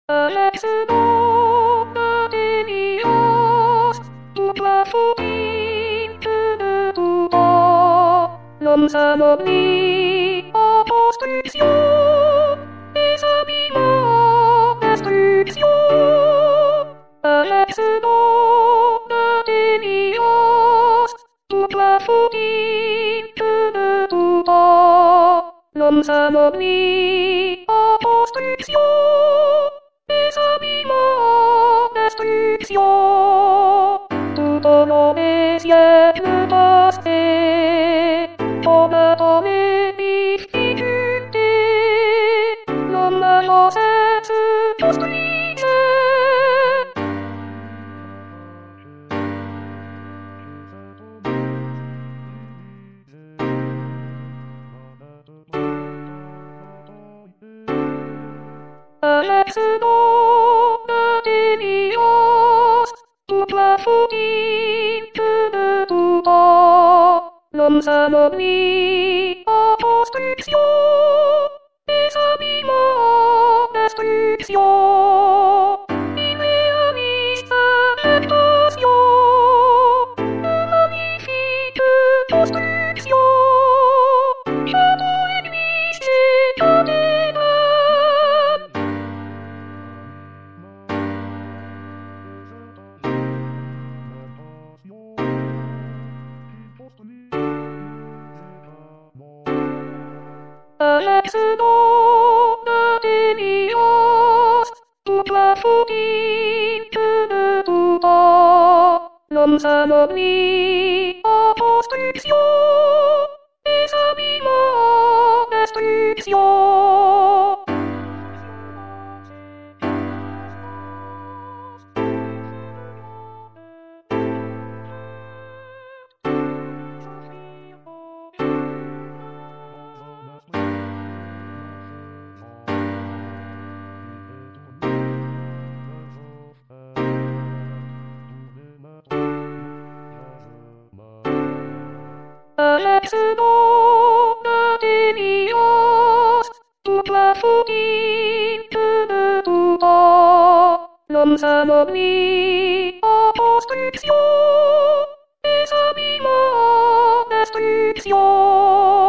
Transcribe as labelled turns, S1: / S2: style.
S1: Alexandre Délios, toute la fourrine de tout bas. L'homme s'amolie en construction, et s'habille en destruction. Alexandre Délios, toute la fourrine de tout bas. L'homme s'amolie en construction. Destruction, tout au long des siècles passés, comme dans les difficultés, l'homme sans cesse construisait. Alexandre Délios, toute la fourrine de tout bas. L'homme s'amolie en construction, et s'habille en destruction. Il réalise avec passion une magnifique construction. Château, église et cathédrale. Alexandre Délios, toute la fourrine de tout bas. L'homme s'amolie en construction, et s'habille en destruction. Alexandre Délios, toute la fourrine de tout bas. L'homme s'amolie en construction, et s'habille en destruction.